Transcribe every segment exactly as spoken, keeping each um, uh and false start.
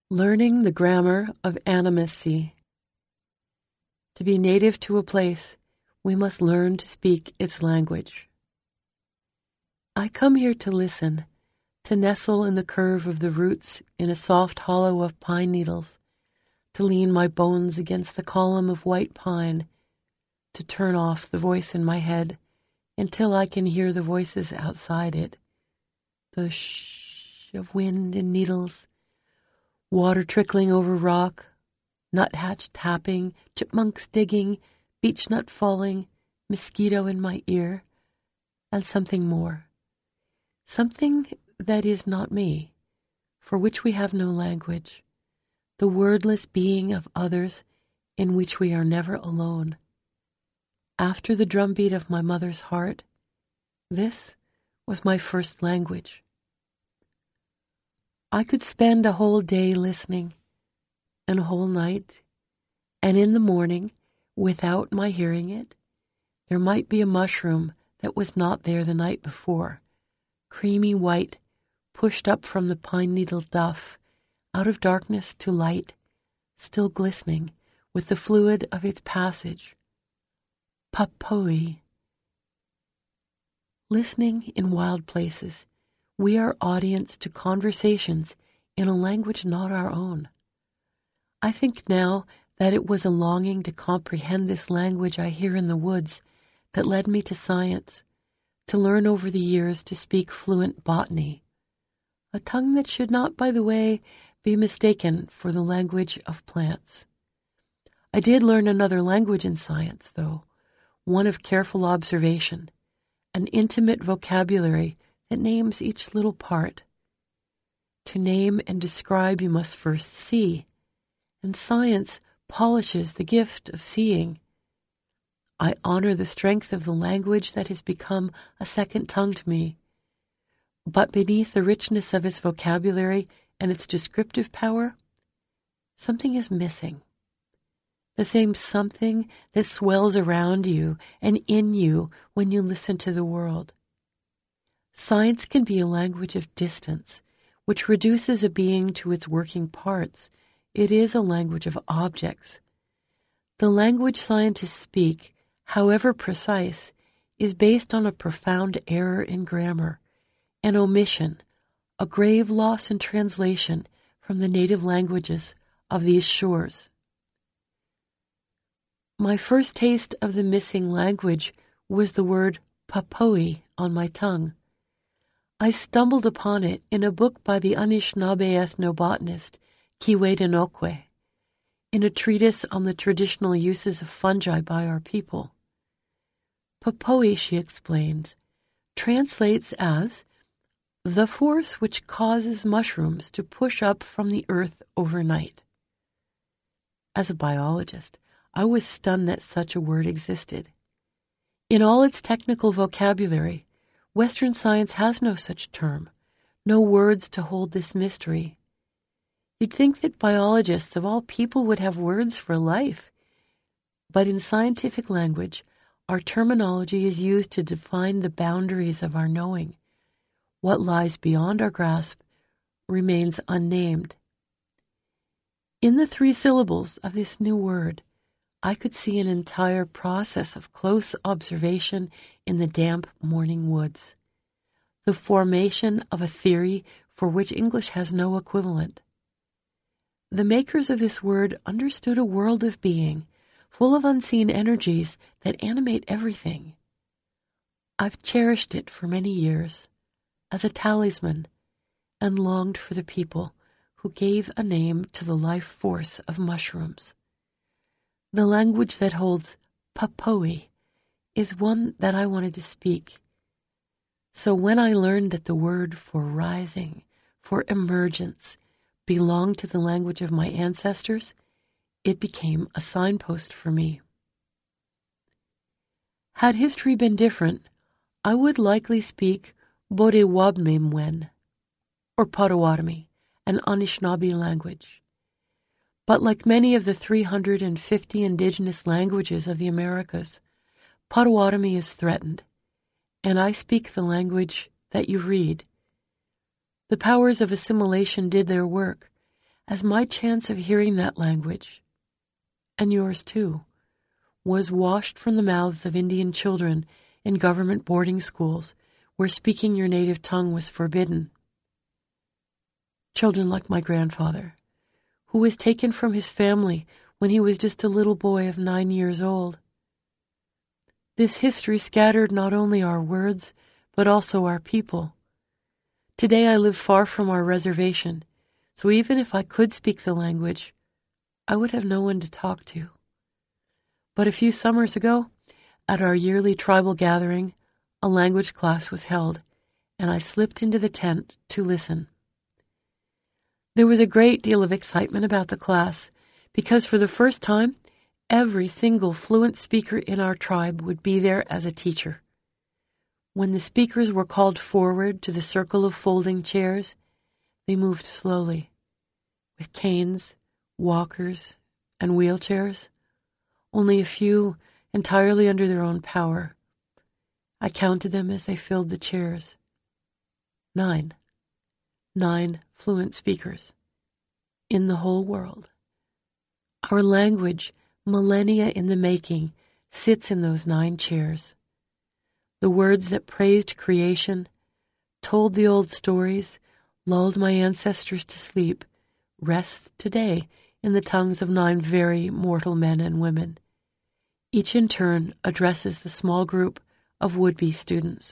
Learning the grammar of animacy. To be native to a place, we must learn to speak its language. I come here to listen, to nestle in the curve of the roots in a soft hollow of pine needles, to lean my bones against the column of white pine, to turn off the voice in my head until I can hear the voices outside it, the shh of wind and needles, water trickling over rock, nuthatch tapping, chipmunks digging, beechnut falling, mosquito in my ear, and something more. Something that is not me, for which we have no language, the wordless being of others in which we are never alone. After the drumbeat of my mother's heart, this was my first language. I could spend a whole day listening, and a whole night, and in the morning, without my hearing it, there might be a mushroom that was not there the night before, creamy white, pushed up from the pine needle duff, out of darkness to light, still glistening with the fluid of its passage. Papoi. Listening in wild places, we are audience to conversations in a language not our own. I think now that it was a longing to comprehend this language I hear in the woods that led me to science, to learn over the years to speak fluent botany, a tongue that should not, by the way, be mistaken for the language of plants. I did learn another language in science, though, one of careful observation, an intimate vocabulary that names each little part. To name and describe you must first see, and science polishes the gift of seeing. I honor the strength of the language that has become a second tongue to me, but beneath the richness of its vocabulary and its descriptive power, something is missing. The same something that swells around you and in you when you listen to the world. Science can be a language of distance, which reduces a being to its working parts. It is a language of objects. The language scientists speak, however precise, is based on a profound error in grammar, an omission, a grave loss in translation from the native languages of these shores. My first taste of the missing language was the word papoi on my tongue. I stumbled upon it in a book by the Anishinaabe ethnobotanist Kiwetinoque, in a treatise on the traditional uses of fungi by our people. Papoi, she explains, translates as the force which causes mushrooms to push up from the earth overnight. As a biologist, I was stunned that such a word existed. In all its technical vocabulary, Western science has no such term, no words to hold this mystery. You'd think that biologists of all people would have words for life, but in scientific language, our terminology is used to define the boundaries of our knowing. What lies beyond our grasp remains unnamed. In the three syllables of this new word, I could see an entire process of close observation in the damp morning woods, the formation of a theory for which English has no equivalent. The makers of this word understood a world of being, full of unseen energies that animate everything. I've cherished it for many years, as a talisman, and longed for the people who gave a name to the life force of mushrooms. The language that holds papoi is one that I wanted to speak. So when I learned that the word for rising, for emergence, belonged to the language of my ancestors, it became a signpost for me. Had history been different, I would likely speak Bodewabmimwen, or Potawatomi, an Anishinaabe language. But like many of the three hundred fifty indigenous languages of the Americas, Potawatomi is threatened, and I speak the language that you read. The powers of assimilation did their work, as my chance of hearing that language, and yours too, was washed from the mouths of Indian children in government boarding schools where speaking your native tongue was forbidden. Children like my grandfather, who was taken from his family when he was just a little boy of nine years old. This history scattered not only our words, but also our people. Today I live far from our reservation, so even if I could speak the language, I would have no one to talk to. But a few summers ago, at our yearly tribal gathering, a language class was held, and I slipped into the tent to listen. There was a great deal of excitement about the class, because for the first time, every single fluent speaker in our tribe would be there as a teacher. When the speakers were called forward to the circle of folding chairs, they moved slowly, with canes, walkers, and wheelchairs, only a few entirely under their own power. I counted them as they filled the chairs. Nine. Nine fluent speakers in the whole world. Our language, millennia in the making, sits in those nine chairs. The words that praised creation, told the old stories, lulled my ancestors to sleep, rest today in the tongues of nine very mortal men and women. Each in turn addresses the small group of would-be students.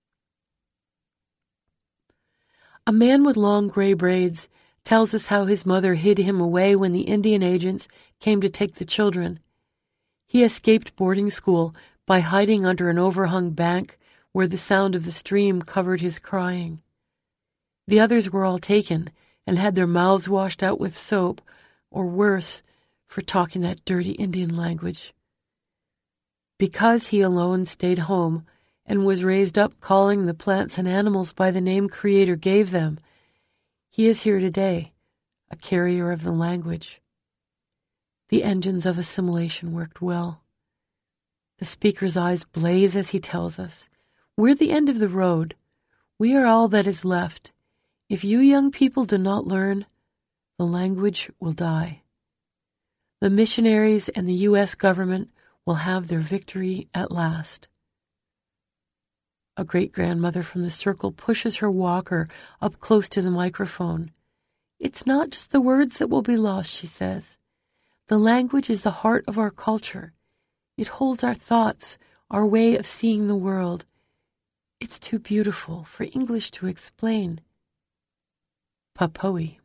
A man with long gray braids tells us how his mother hid him away when the Indian agents came to take the children. He escaped boarding school by hiding under an overhung bank where the sound of the stream covered his crying. The others were all taken and had their mouths washed out with soap, or worse, for talking that dirty Indian language. Because he alone stayed home and was raised up calling the plants and animals by the name Creator gave them, he is here today, a carrier of the language. The engines of assimilation worked well. The speaker's eyes blaze as he tells us, "We're the end of the road. We are all that is left. If you young people do not learn, the language will die. The missionaries and the U S government will have their victory at last." A great-grandmother from the circle pushes her walker up close to the microphone. "It's not just the words that will be lost," she says. "The language is the heart of our culture. It holds our thoughts, our way of seeing the world. It's too beautiful for English to explain." Papoe.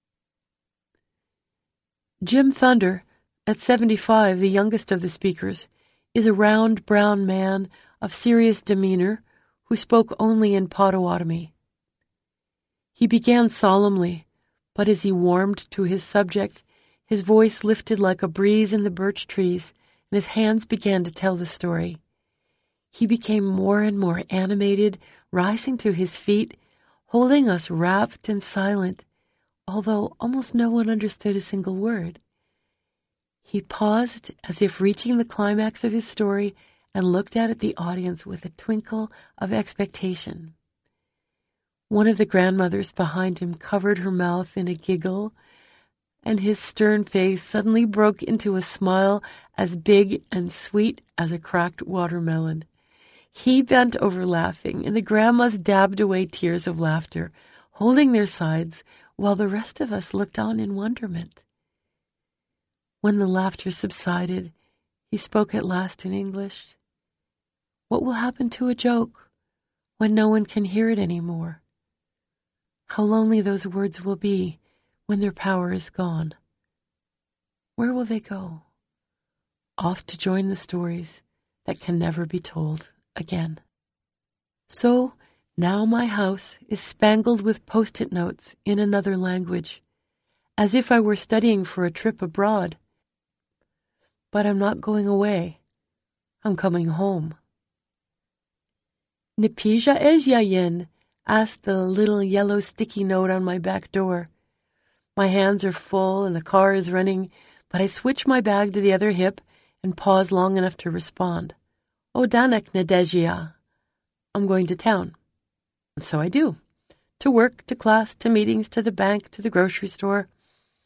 Jim Thunder, at seventy-five, the youngest of the speakers, is a round brown man of serious demeanor who spoke only in Potawatomi. He began solemnly, but as he warmed to his subject, his voice lifted like a breeze in the birch trees, and his hands began to tell the story. He became more and more animated, rising to his feet, holding us rapt and silent, although almost no one understood a single word. He paused as if reaching the climax of his story and looked out at the audience with a twinkle of expectation. One of the grandmothers behind him covered her mouth in a giggle, and his stern face suddenly broke into a smile as big and sweet as a cracked watermelon. He bent over laughing, and the grandmas dabbed away tears of laughter, holding their sides, while the rest of us looked on in wonderment. When the laughter subsided, he spoke at last in English. What will happen to a joke when no one can hear it anymore? How lonely those words will be when their power is gone. Where will they go? Off to join the stories that can never be told again. So now my house is spangled with post-it notes in another language, as if I were studying for a trip abroad. But I'm not going away. I'm coming home. "Nipija Ezyayin?" asked the little yellow sticky note on my back door. My hands are full and the car is running, but I switch my bag to the other hip and pause long enough to respond. "Odanak Nadejia." I'm going to town. So I do. To work, to class, to meetings, to the bank, to the grocery store.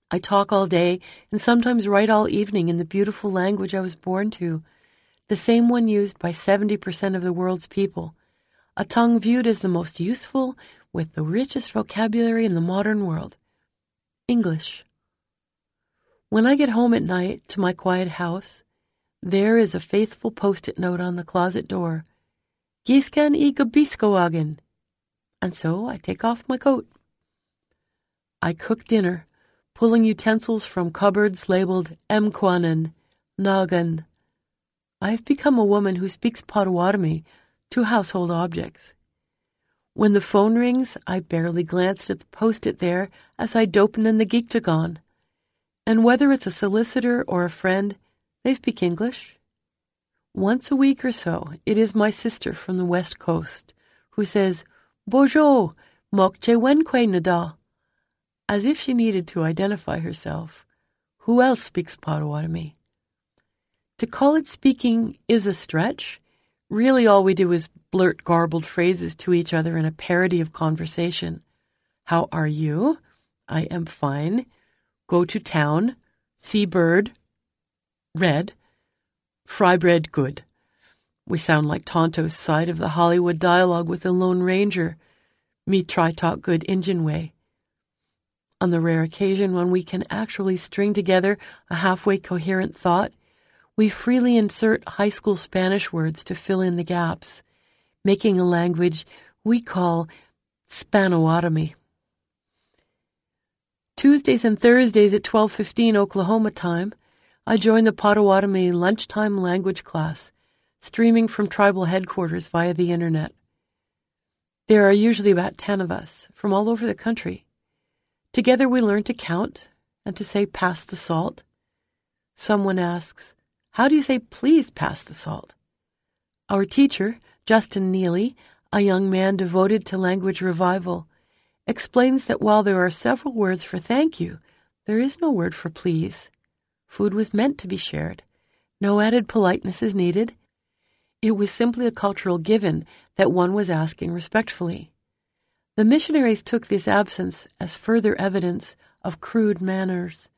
I talk all day and sometimes write all evening in the beautiful language I was born to, the same one used by seventy percent of the world's people, a tongue viewed as the most useful with the richest vocabulary in the modern world. English. When I get home at night to my quiet house, there is a faithful post-it note on the closet door. Giskan I gabiskoagen. And so I take off my coat. I cook dinner, pulling utensils from cupboards labeled Mkwanen, Nagan. I have become a woman who speaks Potawatomi to household objects. When the phone rings, I barely glanced at the post-it there as I dopen in the Giktagon. And whether it's a solicitor or a friend, they speak English. Once a week or so, it is my sister from the West Coast who says, Bojo, mokche wenkwe nada, as if she needed to identify herself. Who else speaks Potawatomi? To call it speaking is a stretch. Really all we do is blurt garbled phrases to each other in a parody of conversation. How are you? I am fine. Go to town. See bird. Red. Fry bread good. We sound like Tonto's side of the Hollywood dialogue with the Lone Ranger. Me try talk good Injun way. On the rare occasion when we can actually string together a halfway coherent thought, we freely insert high school Spanish words to fill in the gaps, making a language we call Spanotomy. Tuesdays and Thursdays at twelve fifteen Oklahoma time, I join the Potawatomi lunchtime language class, streaming from tribal headquarters via the internet. There are usually about ten of us from all over the country. Together we learn to count and to say pass the salt. Someone asks, how do you say please pass the salt? Our teacher, Justin Neely, a young man devoted to language revival, explains that while there are several words for thank you, there is no word for please. Food was meant to be shared. No added politeness is needed. It was simply a cultural given that one was asking respectfully. The missionaries took this absence as further evidence of crude manners.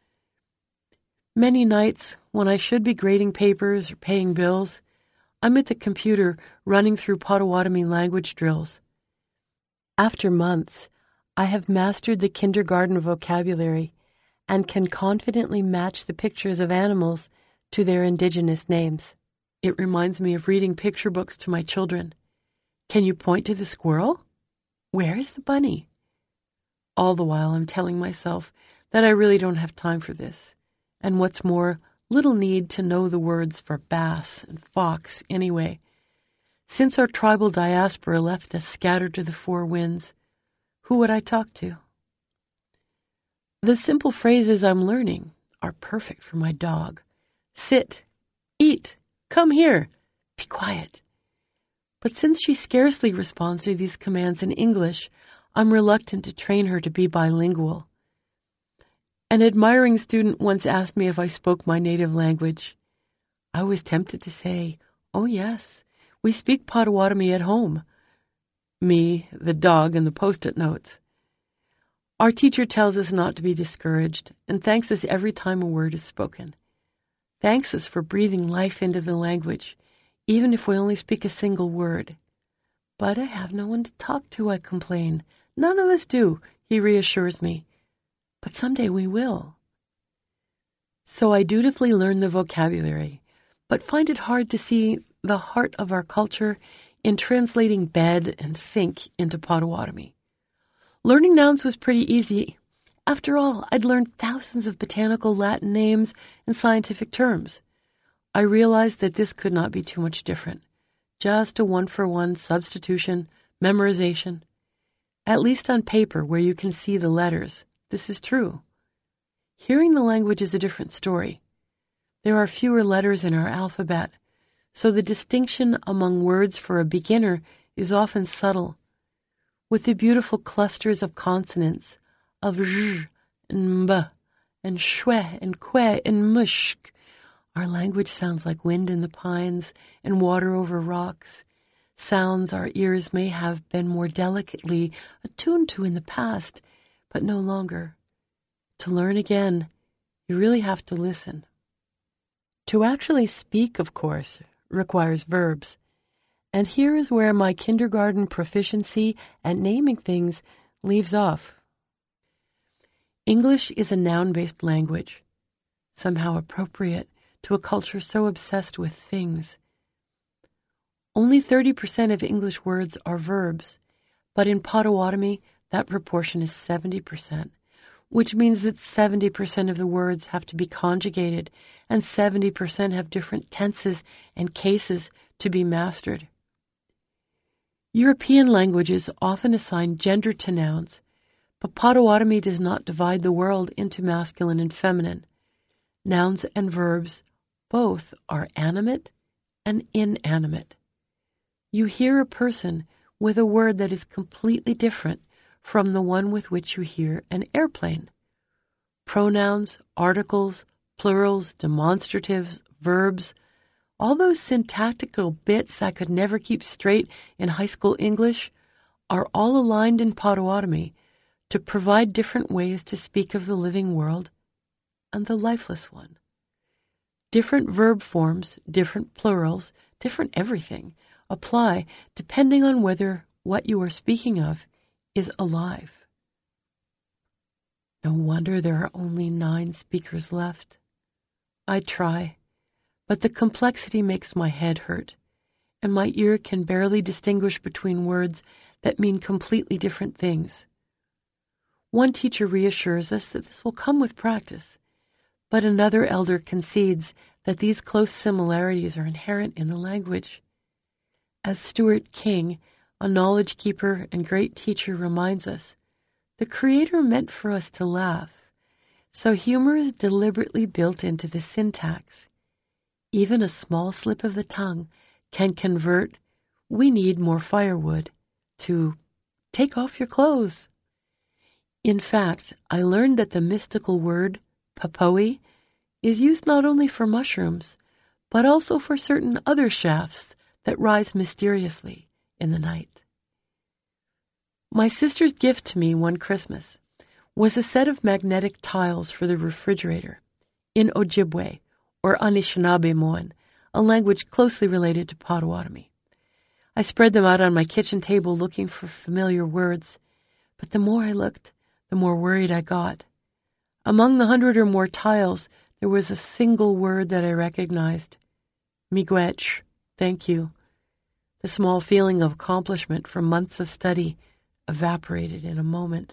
Many nights, when I should be grading papers or paying bills, I'm at the computer running through Potawatomi language drills. After months, I have mastered the kindergarten vocabulary and can confidently match the pictures of animals to their indigenous names. It reminds me of reading picture books to my children. Can you point to the squirrel? Where is the bunny? All the while I'm telling myself that I really don't have time for this. And what's more, little need to know the words for bass and fox anyway. Since our tribal diaspora left us scattered to the four winds, who would I talk to? The simple phrases I'm learning are perfect for my dog. Sit, eat, come here, be quiet. But since she scarcely responds to these commands in English, I'm reluctant to train her to be bilingual. An admiring student once asked me if I spoke my native language. I was tempted to say, oh yes, we speak Potawatomi at home. Me, the dog, and the post-it notes. Our teacher tells us not to be discouraged and thanks us every time a word is spoken. Thanks us for breathing life into the language, even if we only speak a single word. But I have no one to talk to, I complain. None of us do, he reassures me. But someday we will. So I dutifully learn the vocabulary, but find it hard to see the heart of our culture in translating bed and sink into Potawatomi. Learning nouns was pretty easy. After all, I'd learned thousands of botanical Latin names and scientific terms. I realized that this could not be too much different. Just a one-for-one substitution, memorization. At least on paper where you can see the letters, this is true. Hearing the language is a different story. There are fewer letters in our alphabet, so the distinction among words for a beginner is often subtle. With the beautiful clusters of consonants, of zh and mb, and shwe and kwe and mushk, our language sounds like wind in the pines and water over rocks, sounds our ears may have been more delicately attuned to in the past, but no longer. To learn again, you really have to listen. To actually speak, of course, requires verbs. And here is where my kindergarten proficiency at naming things leaves off. English is a noun-based language, somehow appropriate to a culture so obsessed with things. Only thirty percent of English words are verbs, but in Potawatomi, that proportion is seventy percent, which means that seventy percent of the words have to be conjugated, and seventy percent have different tenses and cases to be mastered. European languages often assign gender to nouns, but Potawatomi does not divide the world into masculine and feminine. Nouns and verbs both are animate and inanimate. You hear a person with a word that is completely different from the one with which you hear an airplane. Pronouns, articles, plurals, demonstratives, verbs, all those syntactical bits I could never keep straight in high school English are all aligned in Potawatomi to provide different ways to speak of the living world and the lifeless one. Different verb forms, different plurals, different everything apply depending on whether what you are speaking of is alive. No wonder there are only nine speakers left. I try, but the complexity makes my head hurt, and my ear can barely distinguish between words that mean completely different things. One teacher reassures us that this will come with practice, but another elder concedes that these close similarities are inherent in the language. As Stuart King, a knowledge keeper and great teacher, reminds us, the Creator meant for us to laugh, so humor is deliberately built into the syntax. Even a small slip of the tongue can convert, "we need more firewood," to "take off your clothes." In fact, I learned that the mystical word, papoe, is used not only for mushrooms, but also for certain other shafts that rise mysteriously in the night. My sister's gift to me one Christmas was a set of magnetic tiles for the refrigerator in Ojibwe, or Anishinaabemowin, a language closely related to Potawatomi. I spread them out on my kitchen table looking for familiar words, but the more I looked, the more worried I got. Among the hundred or more tiles, there was a single word that I recognized. Miigwech, thank you. The small feeling of accomplishment from months of study evaporated in a moment.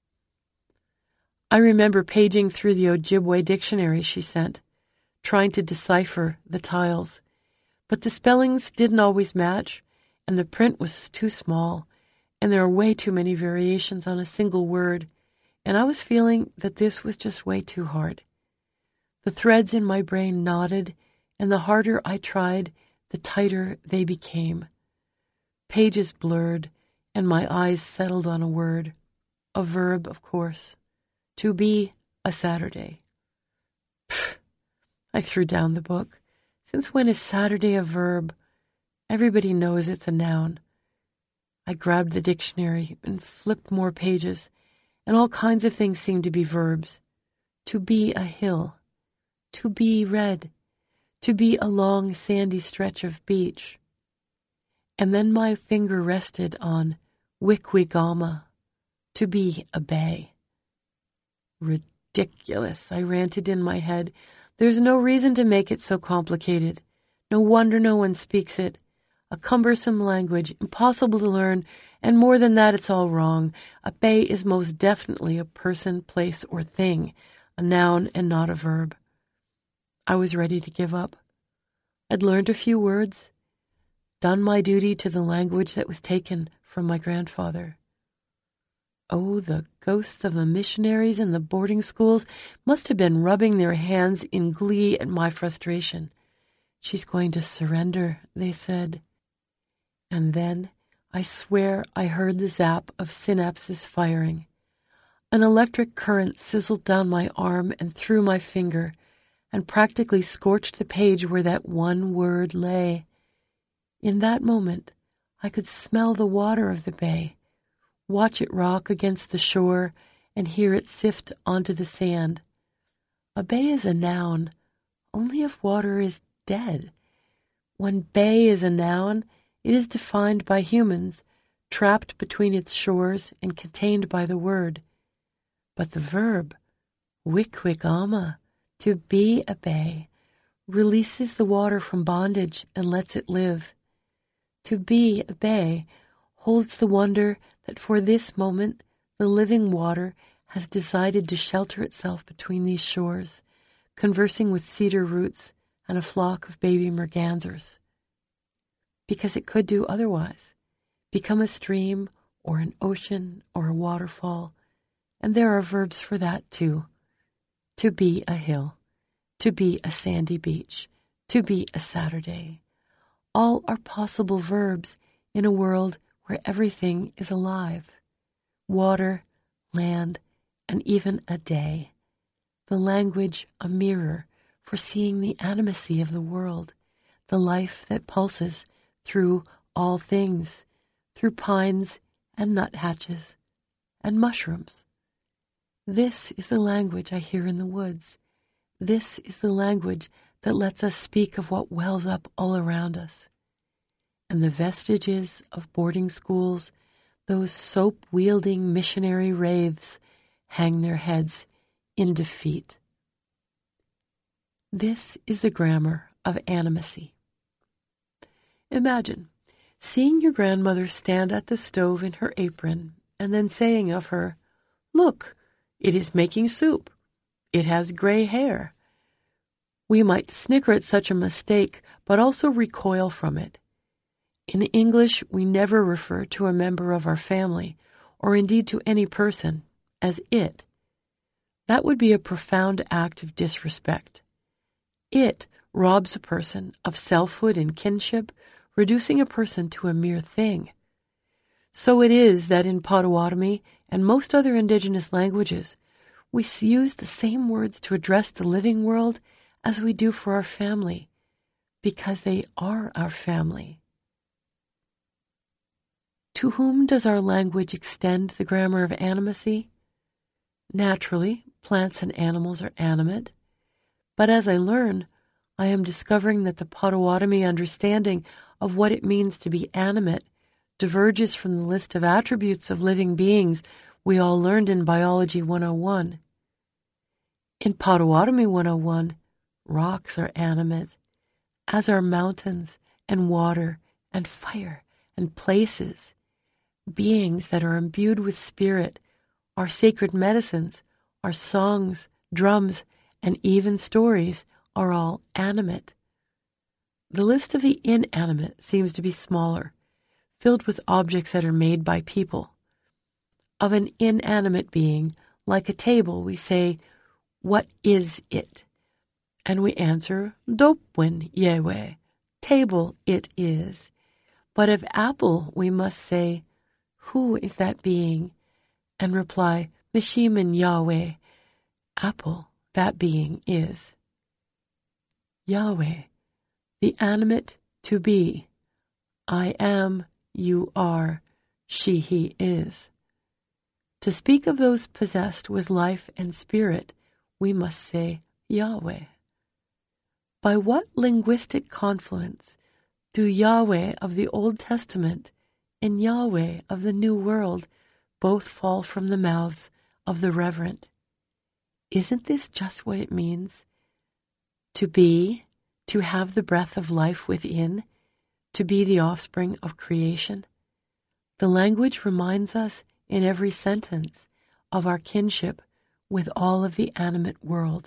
I remember paging through the Ojibwe dictionary she sent, trying to decipher the tiles, but the spellings didn't always match, and the print was too small, and there are way too many variations on a single word, and I was feeling that this was just way too hard. The threads in my brain knotted, and the harder I tried, the tighter they became. Pages blurred, and my eyes settled on a word, a verb, of course, to be a Saturday. Pfft, I threw down the book. Since when is Saturday a verb? Everybody knows it's a noun. I grabbed the dictionary and flipped more pages, and all kinds of things seemed to be verbs. To be a hill, to be red, to be a long sandy stretch of beach. And then my finger rested on Wikwigama, to be a bay. Ridiculous, I ranted in my head. There's no reason to make it so complicated. No wonder no one speaks it. A cumbersome language, impossible to learn, and more than that, it's all wrong. A bay is most definitely a person, place, or thing, a noun and not a verb. I was ready to give up. I'd learned a few words, done my duty to the language that was taken from my grandfather. Oh, the ghosts of the missionaries in the boarding schools must have been rubbing their hands in glee at my frustration. She's going to surrender, they said. And then I swear I heard the zap of synapses firing. An electric current sizzled down my arm and through my finger and practically scorched the page where that one word lay. In that moment, I could smell the water of the bay, watch it rock against the shore, and hear it sift onto the sand. A bay is a noun only if water is dead. When bay is a noun, it is defined by humans, trapped between its shores and contained by the word. But the verb, wikwikama, to be a bay, releases the water from bondage and lets it live. To be a bay holds the wonder that for this moment the living water has decided to shelter itself between these shores, conversing with cedar roots and a flock of baby mergansers. Because it could do otherwise, become a stream or an ocean or a waterfall, and there are verbs for that too. To be a hill, to be a sandy beach, to be a Saturday. All are possible verbs in a world where everything is alive. Water, land, and even a day. The language a mirror for seeing the animacy of the world, the life that pulses through all things, through pines and nuthatches and mushrooms. This is the language I hear in the woods. This is the language that lets us speak of what wells up all around us. And the vestiges of boarding schools, those soap-wielding missionary wraiths, hang their heads in defeat. This is the grammar of animacy. Imagine seeing your grandmother stand at the stove in her apron and then saying of her, "Look, it is making soup. It has gray hair." We might snicker at such a mistake, but also recoil from it. In English, we never refer to a member of our family, or indeed to any person, as it. That would be a profound act of disrespect. It robs a person of selfhood and kinship, reducing a person to a mere thing. So it is that in Potawatomi and most other indigenous languages, we use the same words to address the living world as we do for our family, because they are our family. To whom does our language extend the grammar of animacy? Naturally, plants and animals are animate, but as I learn, I am discovering that the Potawatomi understanding of what it means to be animate diverges from the list of attributes of living beings we all learned in Biology one oh one. In Potawatomi one oh one, rocks are animate, as are mountains and water and fire and places. Beings that are imbued with spirit, our sacred medicines, our songs, drums, and even stories are all animate. The list of the inanimate seems to be smaller, filled with objects that are made by people. Of an inanimate being, like a table, we say, "What is it?" And we answer, "Dopwin Yahweh, table it is." But of apple, we must say, "Who is that being?" And reply, "Meshiman Yahweh, apple, that being is." Yahweh, the animate to be. I am, you are, she, he is. To speak of those possessed with life and spirit, we must say Yahweh. By what linguistic confluence do Yahweh of the Old Testament and Yahweh of the New World both fall from the mouths of the reverent? Isn't this just what it means? To be, to have the breath of life within, to be the offspring of creation. The language reminds us in every sentence of our kinship with all of the animate world.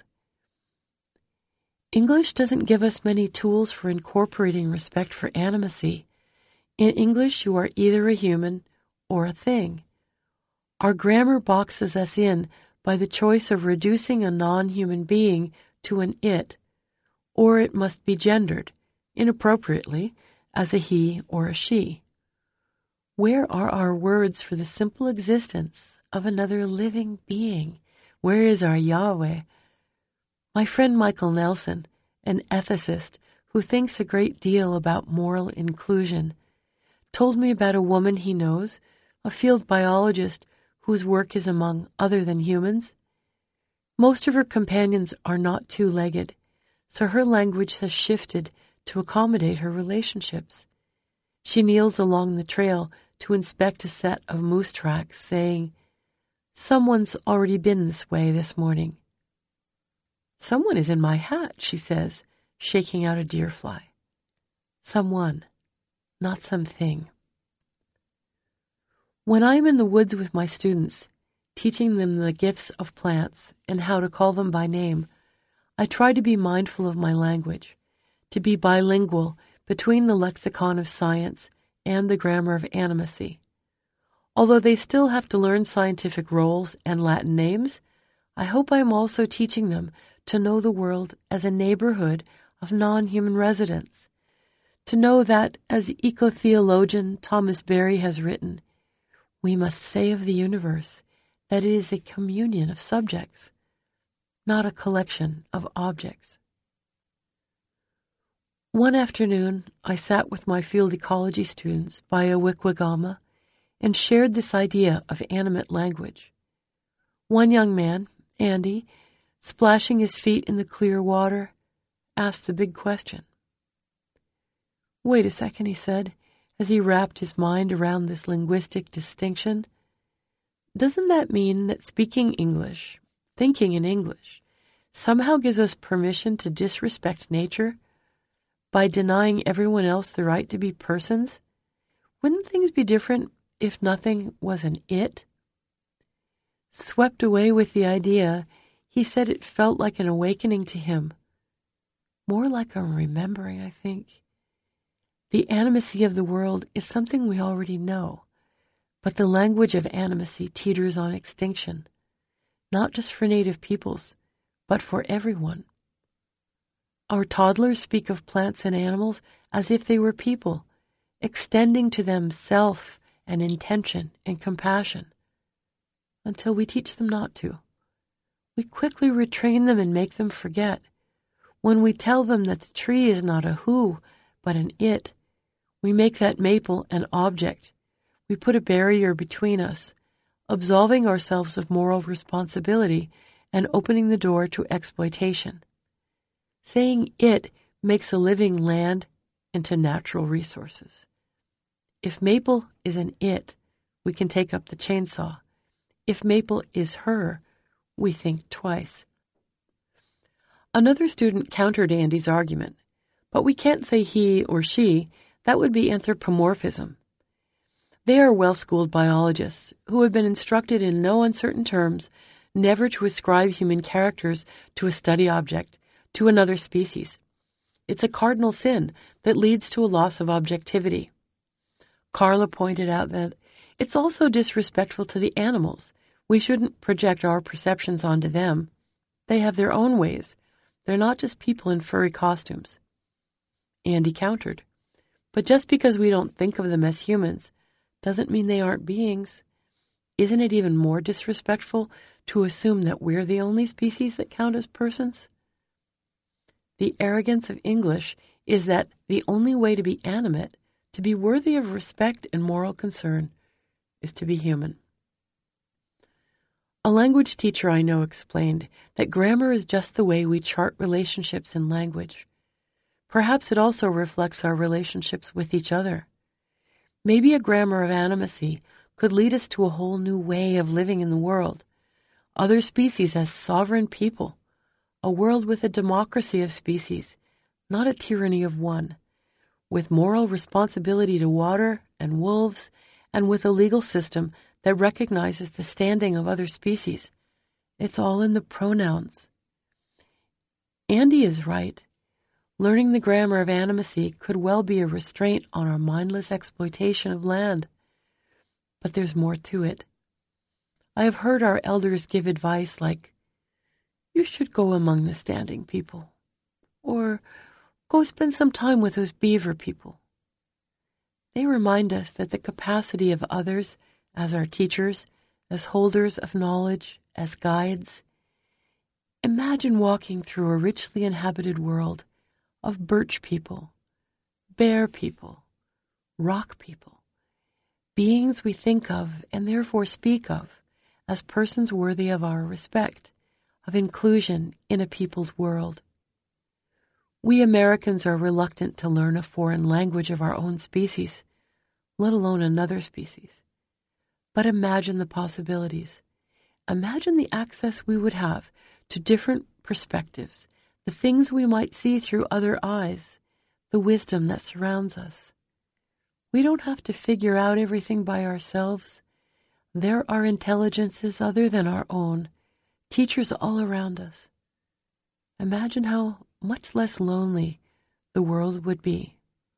English doesn't give us many tools for incorporating respect for animacy. In English, you are either a human or a thing. Our grammar boxes us in by the choice of reducing a non-human being to an it, or it must be gendered, inappropriately, as a he or a she. Where are our words for the simple existence of another living being? Where is our Yahweh? My friend Michael Nelson, an ethicist who thinks a great deal about moral inclusion, told me about a woman he knows, a field biologist, whose work is among other than humans. Most of her companions are not two-legged, so her language has shifted to accommodate her relationships. She kneels along the trail to inspect a set of moose tracks, saying, "Someone's already been this way this morning." "Someone is in my hat," she says, shaking out a deer fly. Someone, not something. When I am in the woods with my students, teaching them the gifts of plants and how to call them by name, I try to be mindful of my language, to be bilingual between the lexicon of science and the grammar of animacy. Although they still have to learn scientific roles and Latin names, I hope I am also teaching them to know the world as a neighborhood of non-human residents, to know that, as eco-theologian Thomas Berry has written, we must say of the universe that it is a communion of subjects, not a collection of objects. One afternoon, I sat with my field ecology students by a wickwagama and shared this idea of animate language. One young man, Andy, splashing his feet in the clear water, asked the big question. "Wait a second," he said, as he wrapped his mind around this linguistic distinction. "Doesn't that mean that speaking English, thinking in English, somehow gives us permission to disrespect nature by denying everyone else the right to be persons? Wouldn't things be different if nothing was an it?" Swept away with the idea, he said it felt like an awakening to him. More like a remembering, I think. The animacy of the world is something we already know, but the language of animacy teeters on extinction, not just for native peoples, but for everyone. Our toddlers speak of plants and animals as if they were people, extending to them self and intention and compassion, until we teach them not to. We quickly retrain them and make them forget. When we tell them that the tree is not a who, but an it, we make that maple an object. We put a barrier between us, absolving ourselves of moral responsibility and opening the door to exploitation. Saying it makes a living land into natural resources. If maple is an it, we can take up the chainsaw. If maple is her, we think twice. Another student countered Andy's argument, but we can't say he or she. That would be anthropomorphism. They are well-schooled biologists who have been instructed in no uncertain terms never to ascribe human characters to a study object, to another species. It's a cardinal sin that leads to a loss of objectivity. Carla pointed out that it's also disrespectful to the animals. We shouldn't project our perceptions onto them. They have their own ways. They're not just people in furry costumes. Andy countered. But just because we don't think of them as humans doesn't mean they aren't beings. Isn't it even more disrespectful to assume that we're the only species that count as persons? The arrogance of English is that the only way to be animate, to be worthy of respect and moral concern, is to be human. A language teacher I know explained that grammar is just the way we chart relationships in language. Perhaps it also reflects our relationships with each other. Maybe a grammar of animacy could lead us to a whole new way of living in the world. Other species as sovereign people. A world with a democracy of species, not a tyranny of one. With moral responsibility to water and wolves, and with a legal system that recognizes the standing of other species. It's all in the pronouns. Andy is right. Learning the grammar of animacy could well be a restraint on our mindless exploitation of land. But there's more to it. I have heard our elders give advice like, "You should go among the standing people," or "Go spend some time with those beaver people." They remind us that the capacity of others as our teachers, as holders of knowledge, as guides. Imagine walking through a richly inhabited world of birch people, bear people, rock people, beings we think of and therefore speak of, as persons worthy of our respect, of inclusion in a peopled world. We Americans are reluctant to learn a foreign language of our own species, let alone another species. But imagine the possibilities. Imagine the access we would have to different perspectives, the things we might see through other eyes, the wisdom that surrounds us. We don't have to figure out everything by ourselves. There are intelligences other than our own, teachers all around us. Imagine how much less lonely the world would be.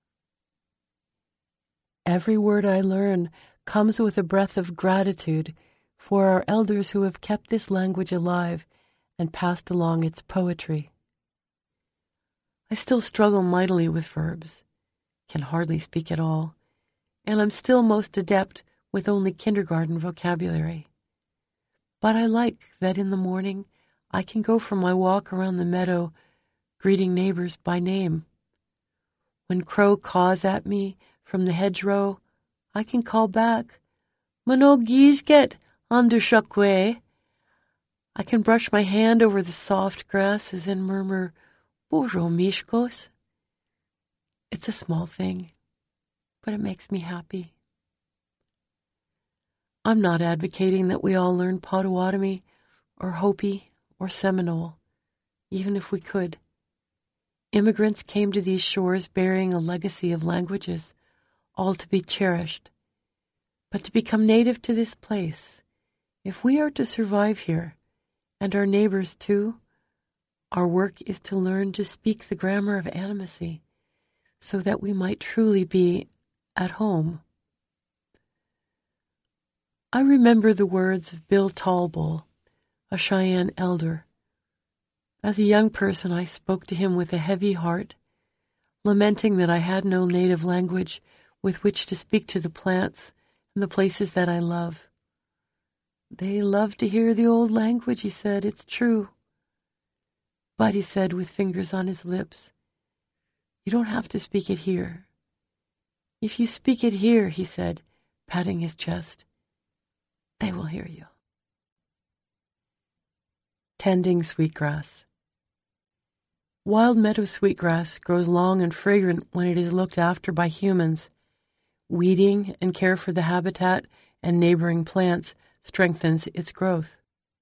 Every word I learn comes with a breath of gratitude for our elders who have kept this language alive and passed along its poetry. I still struggle mightily with verbs, can hardly speak at all, and I'm still most adept with only kindergarten vocabulary. But I like that in the morning I can go for my walk around the meadow, greeting neighbors by name. When crow caws at me from the hedgerow, I can call back, "Manogizget undershukwe." I can brush my hand over the soft grasses and murmur, "Bonjour, Mishkos." It's a small thing, but it makes me happy. I'm not advocating that we all learn Potawatomi or Hopi or Seminole, even if we could. Immigrants came to these shores bearing a legacy of languages, all to be cherished. But to become native to this place, if we are to survive here, and our neighbors too, our work is to learn to speak the grammar of animacy, so that we might truly be at home. I remember the words of Bill Tallbull, a Cheyenne elder. As a young person, I spoke to him with a heavy heart, lamenting that I had no native language with which to speak to the plants and the places that I love. "They love to hear the old language," he said, "it's true. But," he said with fingers on his lips, "you don't have to speak it here. If you speak it here," he said, patting his chest, "they will hear you." Tending sweetgrass. Wild meadow sweetgrass grows long and fragrant when it is looked after by humans. Weeding and care for the habitat and neighboring plants strengthens its growth.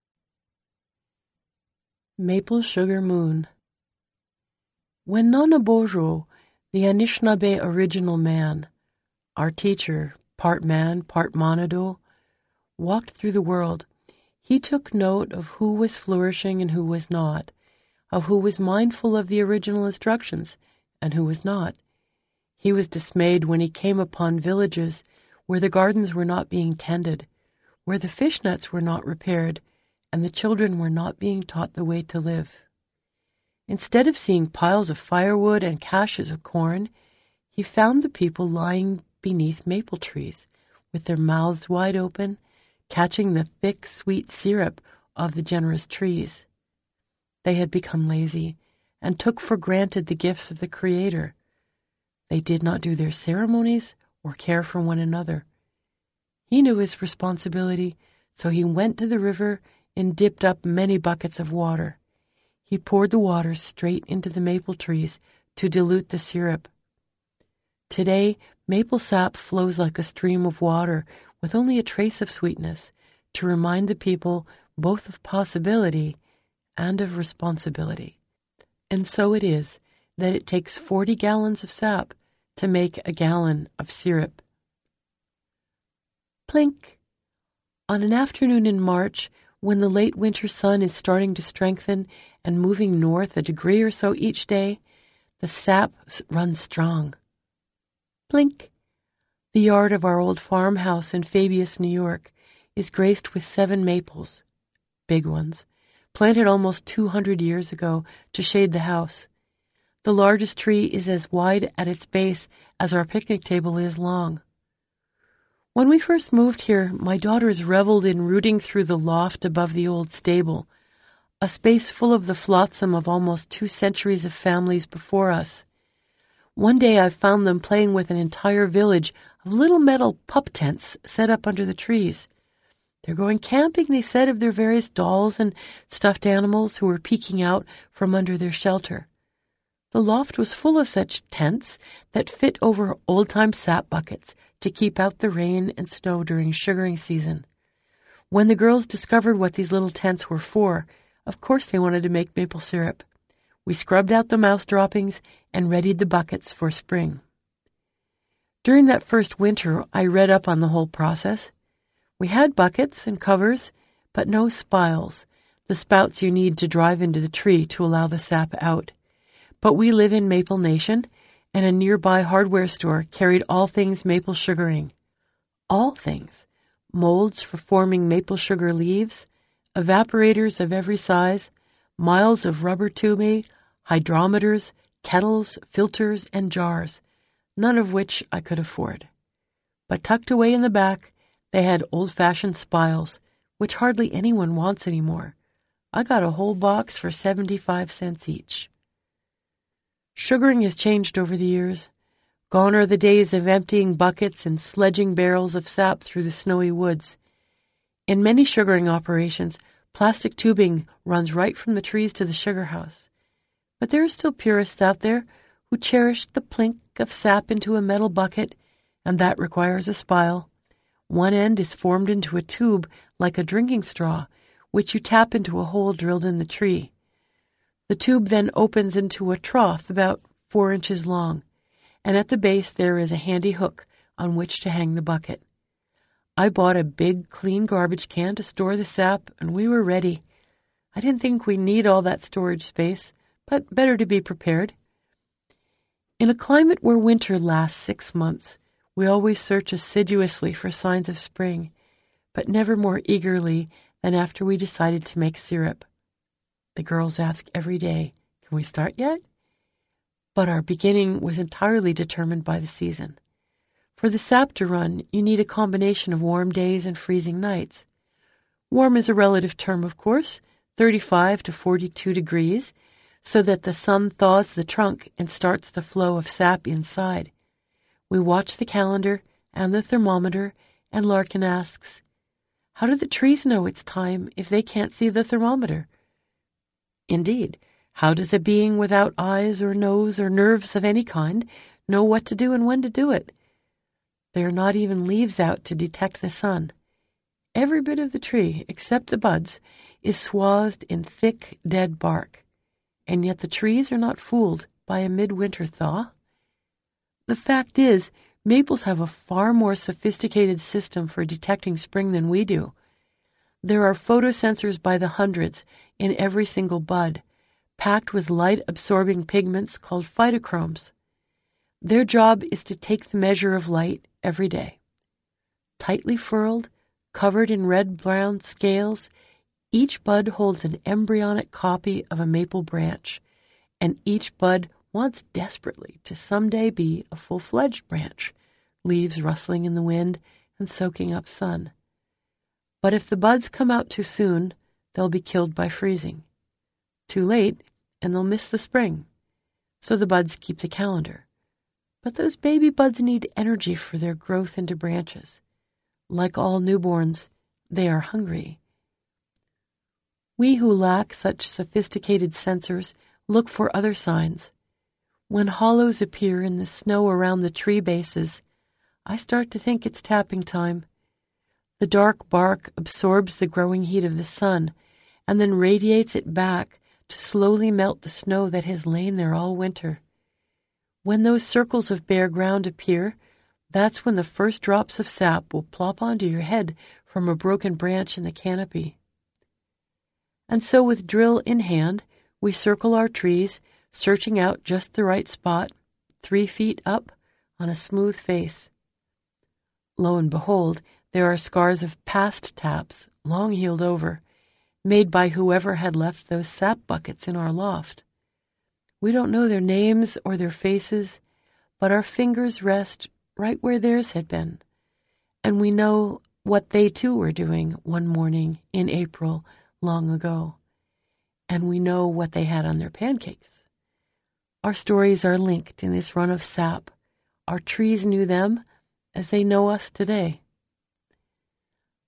Maple Sugar Moon. When Nanabojo, the Anishinaabe original man, our teacher, part man, part Monado, walked through the world, he took note of who was flourishing and who was not, of who was mindful of the original instructions and who was not. He was dismayed when he came upon villages where the gardens were not being tended, where the fish nets were not repaired, and the children were not being taught the way to live. Instead of seeing piles of firewood and caches of corn, he found the people lying beneath maple trees, with their mouths wide open, catching the thick, sweet syrup of the generous trees. They had become lazy and took for granted the gifts of the Creator. They did not do their ceremonies or care for one another. He knew his responsibility, so he went to the river and dipped up many buckets of water. He poured the water straight into the maple trees to dilute the syrup. Today, maple sap flows like a stream of water with only a trace of sweetness to remind the people both of possibility and of responsibility. And so it is that it takes forty gallons of sap to make a gallon of syrup. Plink! On an afternoon in March, when the late winter sun is starting to strengthen and moving north a degree or so each day, the sap runs strong. Plink! The yard of our old farmhouse in Fabius, New York, is graced with seven maples, big ones, planted almost two hundred years ago to shade the house. The largest tree is as wide at its base as our picnic table is long. When we first moved here, my daughters reveled in rooting through the loft above the old stable, a space full of the flotsam of almost two centuries of families before us. One day I found them playing with an entire village of little metal pup tents set up under the trees. They're going camping, they said, of their various dolls and stuffed animals who were peeking out from under their shelter. The loft was full of such tents that fit over old-time sap buckets to keep out the rain and snow during sugaring season. When the girls discovered what these little tents were for, of course they wanted to make maple syrup. We scrubbed out the mouse droppings and readied the buckets for spring. During that first winter, I read up on the whole process. We had buckets and covers, but no spiles, the spouts you need to drive into the tree to allow the sap out. But we live in Maple Nation, and a nearby hardware store carried all things maple sugaring. All things. Molds for forming maple sugar leaves, evaporators of every size, miles of rubber tubing, hydrometers, kettles, filters, and jars, none of which I could afford. But tucked away in the back, they had old-fashioned spiles, which hardly anyone wants anymore. I got a whole box for seventy-five cents each. Sugaring has changed over the years. Gone are the days of emptying buckets and sledging barrels of sap through the snowy woods. In many sugaring operations, plastic tubing runs right from the trees to the sugar house. But there are still purists out there who cherish the plink of sap into a metal bucket, and that requires a spile. One end is formed into a tube like a drinking straw, which you tap into a hole drilled in the tree. The tube then opens into a trough about four inches long, and at the base there is a handy hook on which to hang the bucket. I bought a big, clean garbage can to store the sap, and we were ready. I didn't think we need all that storage space, but better to be prepared. In a climate where winter lasts six months, we always search assiduously for signs of spring, but never more eagerly than after we decided to make syrup. The girls ask every day, "Can we start yet?" But our beginning was entirely determined by the season. For the sap to run, you need a combination of warm days and freezing nights. Warm is a relative term, of course, thirty-five to forty-two degrees, so that the sun thaws the trunk and starts the flow of sap inside. We watch the calendar and the thermometer, and Larkin asks, "How do the trees know it's time if they can't see the thermometer?" Indeed, how does a being without eyes or nose or nerves of any kind know what to do and when to do it? There are not even leaves out to detect the sun. Every bit of the tree, except the buds, is swathed in thick, dead bark, and yet the trees are not fooled by a midwinter thaw. The fact is, maples have a far more sophisticated system for detecting spring than we do. There are photosensors by the hundreds in every single bud, packed with light-absorbing pigments called phytochromes. Their job is to take the measure of light every day. Tightly furled, covered in red-brown scales, each bud holds an embryonic copy of a maple branch, and each bud wants desperately to someday be a full-fledged branch, leaves rustling in the wind and soaking up sun. But if the buds come out too soon, they'll be killed by freezing. Too late, and they'll miss the spring. So the buds keep the calendar. But those baby buds need energy for their growth into branches. Like all newborns, they are hungry. We who lack such sophisticated sensors look for other signs. When hollows appear in the snow around the tree bases, I start to think it's tapping time. The dark bark absorbs the growing heat of the sun and then radiates it back to slowly melt the snow that has lain there all winter. When those circles of bare ground appear, that's when the first drops of sap will plop onto your head from a broken branch in the canopy. And so with drill in hand, we circle our trees, searching out just the right spot, three feet up, on a smooth face. Lo and behold, there are scars of past taps, long healed over, made by whoever had left those sap buckets in our loft. We don't know their names or their faces, but our fingers rest right where theirs had been, and we know what they too were doing one morning in April long ago, and we know what they had on their pancakes. Our stories are linked in this run of sap. Our trees knew them as they know us today.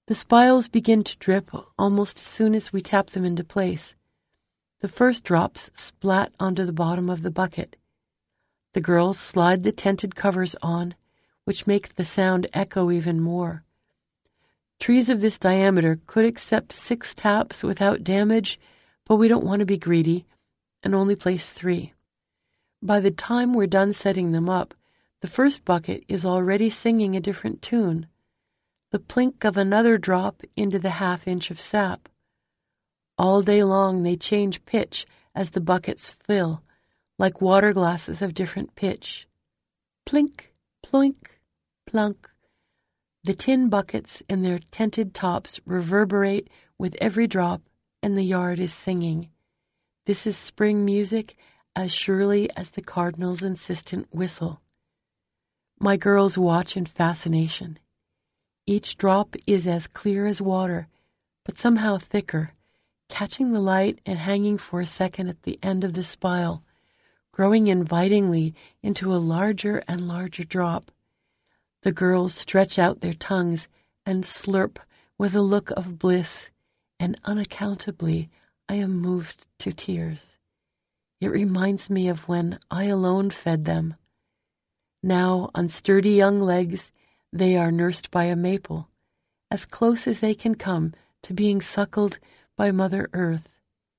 The spiles begin to drip almost as soon as we tap them into place. The first drops splat onto the bottom of the bucket. The girls slide the tented covers on, which make the sound echo even more. Trees of this diameter could accept six taps without damage, but we don't want to be greedy and only place three. By the time we're done setting them up, the first bucket is already singing a different tune, the plink of another drop into the half inch of sap. All day long they change pitch as the buckets fill, like water glasses of different pitch. Plink, ploink, plunk. The tin buckets and their tented tops reverberate with every drop, and the yard is singing. This is spring music as surely as the cardinal's insistent whistle. My girls watch in fascination. Each drop is as clear as water, but somehow thicker, catching the light and hanging for a second at the end of the spile, growing invitingly into a larger and larger drop. The girls stretch out their tongues and slurp with a look of bliss, and unaccountably I am moved to tears. It reminds me of when I alone fed them. Now, on sturdy young legs, they are nursed by a maple, as close as they can come to being suckled by Mother Earth.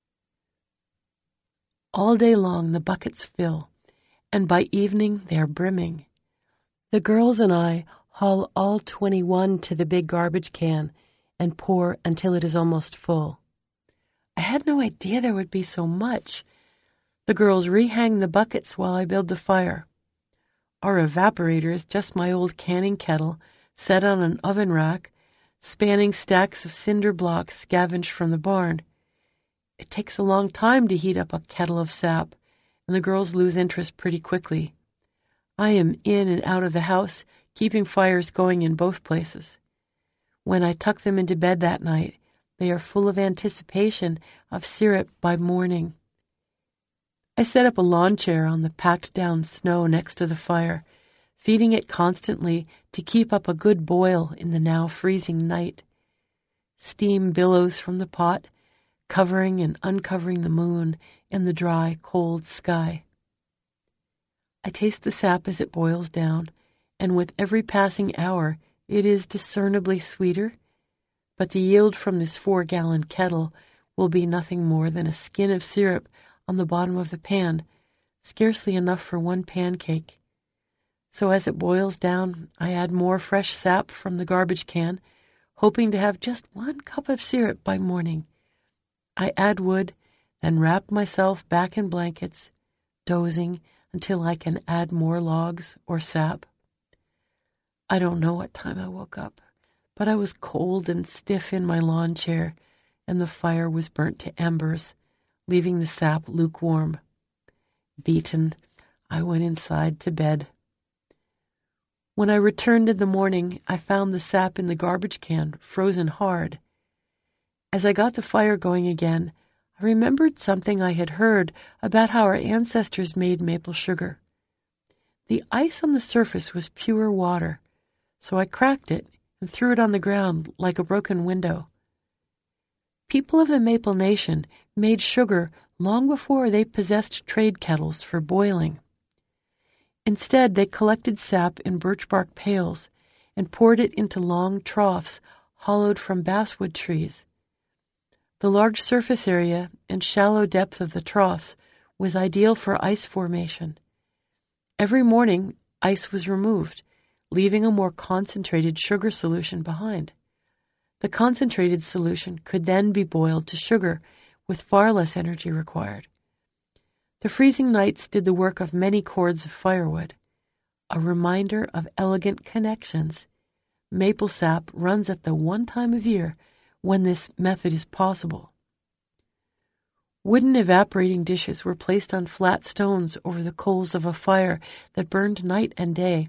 All day long the buckets fill, and by evening they are brimming. The girls and I haul all twenty-one to the big garbage can and pour until it is almost full. I had no idea there would be so much. The girls rehang the buckets while I build the fire. Our evaporator is just my old canning kettle set on an oven rack, spanning stacks of cinder blocks scavenged from the barn. It takes a long time to heat up a kettle of sap, and the girls lose interest pretty quickly. I am in and out of the house, keeping fires going in both places. When I tuck them into bed that night, they are full of anticipation of syrup by morning. I set up a lawn chair on the packed-down snow next to the fire, feeding it constantly to keep up a good boil in the now freezing night. Steam billows from the pot, covering and uncovering the moon and the dry, cold sky. I taste the sap as it boils down, and with every passing hour it is discernibly sweeter, but the yield from this four-gallon kettle will be nothing more than a skin of syrup on the bottom of the pan, scarcely enough for one pancake. So as it boils down, I add more fresh sap from the garbage can, hoping to have just one cup of syrup by morning. I add wood, then wrap myself back in blankets, dozing until I can add more logs or sap. I don't know what time I woke up, but I was cold and stiff in my lawn chair, and the fire was burnt to embers, leaving the sap lukewarm. Beaten, I went inside to bed. When I returned in the morning, I found the sap in the garbage can, frozen hard. As I got the fire going again, I remembered something I had heard about how our ancestors made maple sugar. The ice on the surface was pure water, so I cracked it and threw it on the ground like a broken window. People of the Maple Nation made sugar long before they possessed trade kettles for boiling. Instead, they collected sap in birch bark pails and poured it into long troughs hollowed from basswood trees. The large surface area and shallow depth of the troughs was ideal for ice formation. Every morning, ice was removed, leaving a more concentrated sugar solution behind. The concentrated solution could then be boiled to sugar with far less energy required. The freezing nights did the work of many cords of firewood, a reminder of elegant connections. Maple sap runs at the one time of year when this method is possible. Wooden evaporating dishes were placed on flat stones over the coals of a fire that burned night and day.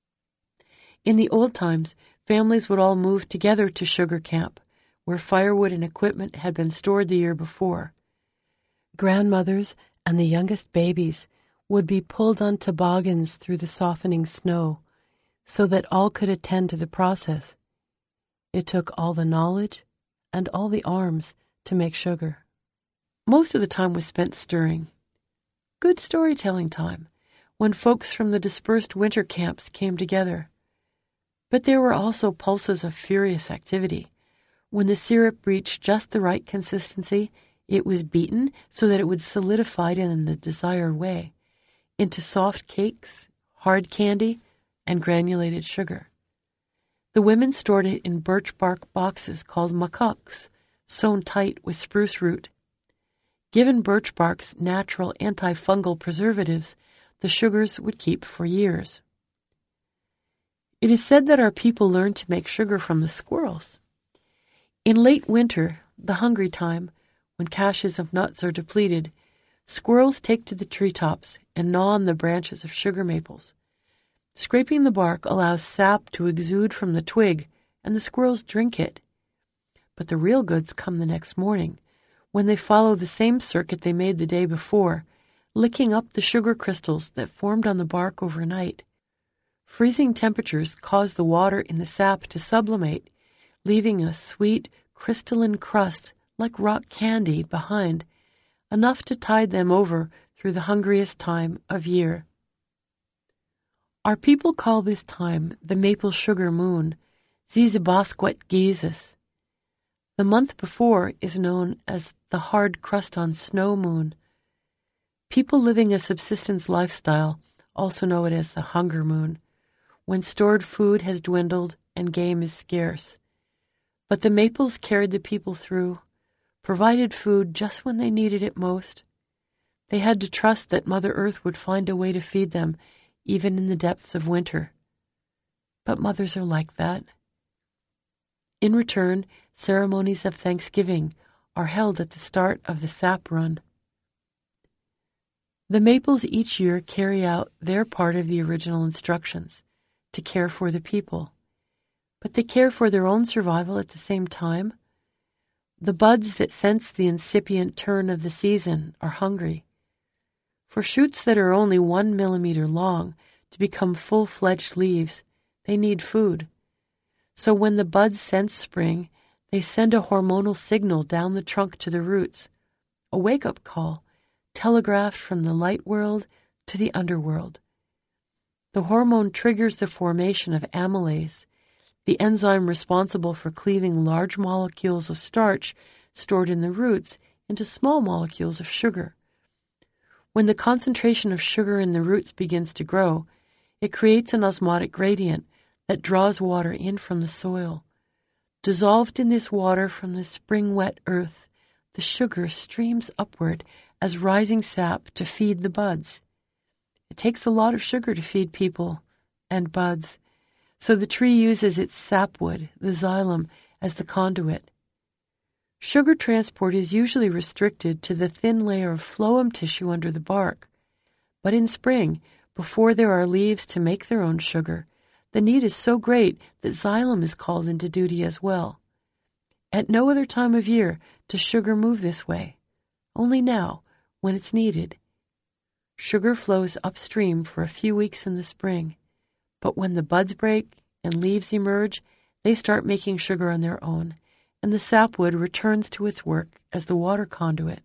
In the old times, families would all move together to sugar camp, where firewood and equipment had been stored the year before. Grandmothers and the youngest babies would be pulled on toboggans through the softening snow, so that all could attend to the process. It took all the knowledge and all the arms to make sugar. Most of the time was spent stirring. Good storytelling time, when folks from the dispersed winter camps came together. But there were also pulses of furious activity. When the syrup reached just the right consistency, it was beaten so that it would solidify in the desired way into soft cakes, hard candy, and granulated sugar. The women stored it in birch bark boxes called makuks, sewn tight with spruce root. Given birch bark's natural antifungal preservatives, the sugars would keep for years. It is said that our people learned to make sugar from the squirrels. In late winter, the hungry time, when caches of nuts are depleted, squirrels take to the treetops and gnaw on the branches of sugar maples. Scraping the bark allows sap to exude from the twig, and the squirrels drink it. But the real goods come the next morning, when they follow the same circuit they made the day before, licking up the sugar crystals that formed on the bark overnight. Freezing temperatures cause the water in the sap to sublimate, leaving a sweet, crystalline crust like rock candy behind, enough to tide them over through the hungriest time of year. Our people call this time the maple sugar moon, Zizibasquet Gizis. The month before is known as the hard crust on snow moon. People living a subsistence lifestyle also know it as the hunger moon, when stored food has dwindled and game is scarce. But the maples carried the people through, provided food just when they needed it most. They had to trust that Mother Earth would find a way to feed them, even in the depths of winter. But mothers are like that. In return, ceremonies of Thanksgiving are held at the start of the sap run. The maples each year carry out their part of the original instructions, to care for the people. But they care for their own survival at the same time. The buds that sense the incipient turn of the season are hungry. For shoots that are only one millimeter long to become full-fledged leaves, they need food. So when the buds sense spring, they send a hormonal signal down the trunk to the roots, a wake-up call, telegraphed from the light world to the underworld. The hormone triggers the formation of amylase, the enzyme responsible for cleaving large molecules of starch stored in the roots into small molecules of sugar. When the concentration of sugar in the roots begins to grow, it creates an osmotic gradient that draws water in from the soil. Dissolved in this water from the spring-wet earth, the sugar streams upward as rising sap to feed the buds. It takes a lot of sugar to feed people and buds, so the tree uses its sapwood, the xylem, as the conduit. Sugar transport is usually restricted to the thin layer of phloem tissue under the bark. But in spring, before there are leaves to make their own sugar, the need is so great that xylem is called into duty as well. At no other time of year does sugar move this way, only now, when it's needed. Sugar flows upstream for a few weeks in the spring, but when the buds break and leaves emerge, they start making sugar on their own, and the sapwood returns to its work as the water conduit.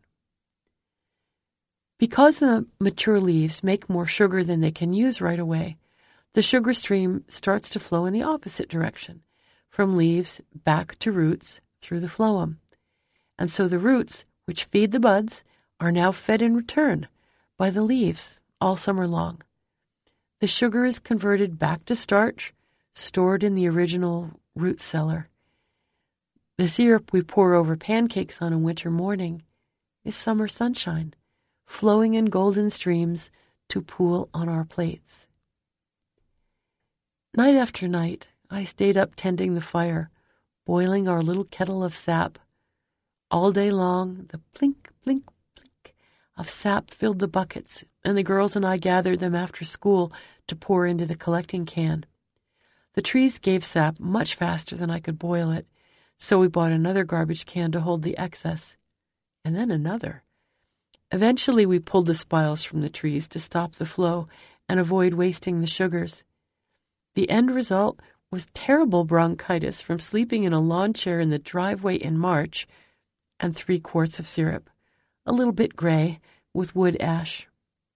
Because the mature leaves make more sugar than they can use right away, the sugar stream starts to flow in the opposite direction, from leaves back to roots through the phloem. And so the roots, which feed the buds, are now fed in return by the leaves all summer long. The sugar is converted back to starch, stored in the original root cellar. The syrup we pour over pancakes on a winter morning is summer sunshine, flowing in golden streams to pool on our plates. Night after night, I stayed up tending the fire, boiling our little kettle of sap. All day long, the plink, plink, plink of sap filled the buckets, and the girls and I gathered them after school to pour into the collecting can. The trees gave sap much faster than I could boil it, so we bought another garbage can to hold the excess, and then another. Eventually, we pulled the spiles from the trees to stop the flow and avoid wasting the sugars. The end result was terrible bronchitis from sleeping in a lawn chair in the driveway in March, and three quarts of syrup, a little bit gray, with wood ash.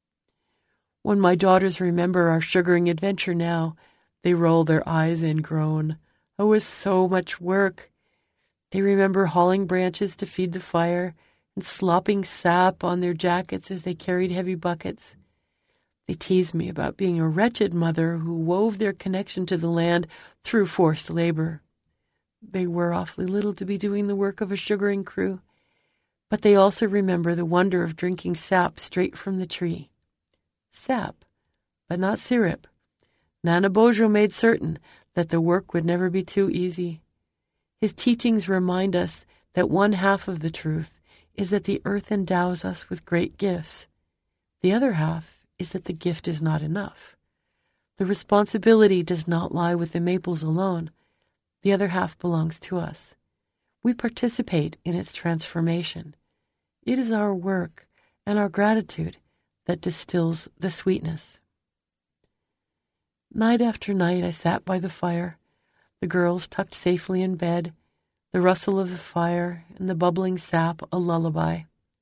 When my daughters remember our sugaring adventure now, they roll their eyes and groan. It was so much work. They remember hauling branches to feed the fire and slopping sap on their jackets as they carried heavy buckets. They tease me about being a wretched mother who wove their connection to the land through forced labor. They were awfully little to be doing the work of a sugaring crew, but they also remember the wonder of drinking sap straight from the tree. Sap, but not syrup. Nana Bojo made certain that the work would never be too easy. His teachings remind us that one half of the truth is that the earth endows us with great gifts. The other half is that the gift is not enough. The responsibility does not lie with the maples alone. The other half belongs to us. We participate in its transformation. It is our work and our gratitude that distills the sweetness. Night after night I sat by the fire, the girls tucked safely in bed, the rustle of the fire and the bubbling sap a lullaby.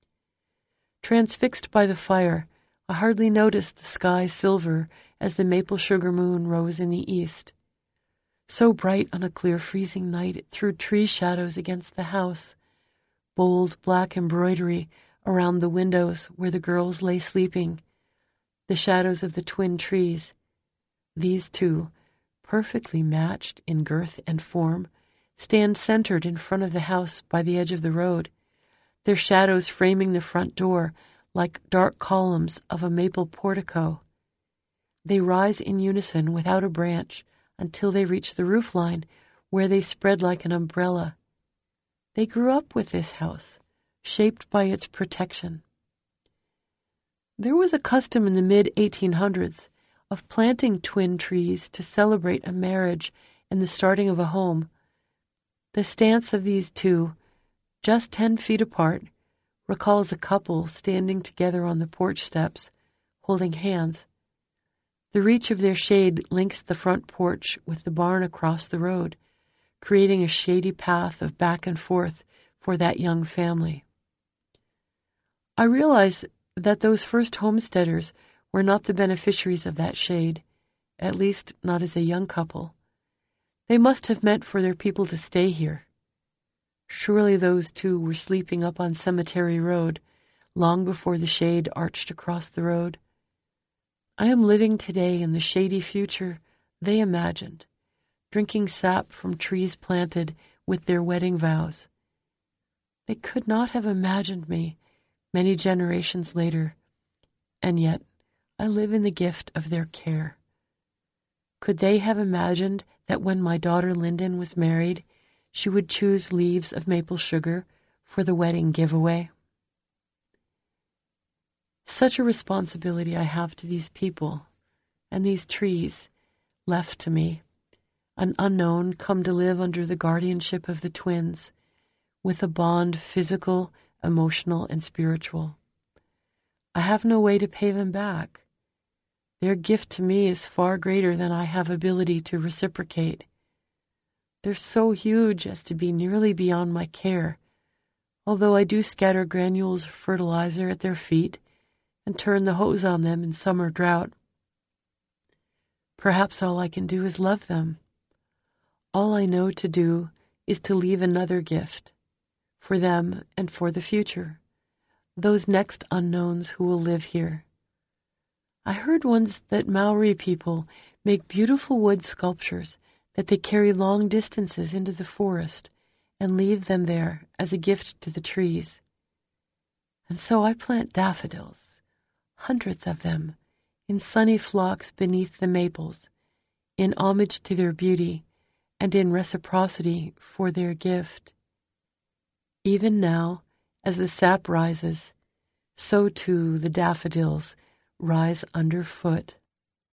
Transfixed by the fire, I hardly noticed the sky silver as the maple sugar moon rose in the east. So bright on a clear freezing night it threw tree shadows against the house, bold black embroidery around the windows where the girls lay sleeping, the shadows of the twin trees. These two, perfectly matched in girth and form, stand centered in front of the house by the edge of the road, their shadows framing the front door like dark columns of a maple portico. They rise in unison without a branch until they reach the roofline, where they spread like an umbrella. They grew up with this house, shaped by its protection. There was a custom in the mid eighteen hundreds of planting twin trees to celebrate a marriage and the starting of a home. The stance of these two, just ten feet apart, recalls a couple standing together on the porch steps, holding hands. The reach of their shade links the front porch with the barn across the road, creating a shady path of back and forth for that young family. I realize that those first homesteaders were not the beneficiaries of that shade, at least not as a young couple. They must have meant for their people to stay here. Surely those two were sleeping up on Cemetery Road long before the shade arched across the road. I am living today in the shady future they imagined, drinking sap from trees planted with their wedding vows. They could not have imagined me many generations later, and yet I live in the gift of their care. Could they have imagined that when my daughter Lyndon was married, she would choose leaves of maple sugar for the wedding giveaway? Such a responsibility I have to these people and these trees left to me, an unknown come to live under the guardianship of the twins, with a bond physical, emotional, and spiritual. I have no way to pay them back. Their gift to me is far greater than I have ability to reciprocate. They're so huge as to be nearly beyond my care, although I do scatter granules of fertilizer at their feet and turn the hose on them in summer drought. Perhaps all I can do is love them. All I know to do is to leave another gift, for them and for the future, those next unknowns who will live here. I heard once that Maori people make beautiful wood sculptures that they carry long distances into the forest and leave them there as a gift to the trees. And so I plant daffodils, hundreds of them, in sunny flocks beneath the maples, in homage to their beauty and in reciprocity for their gift. Even now, as the sap rises, so too the daffodils rise underfoot.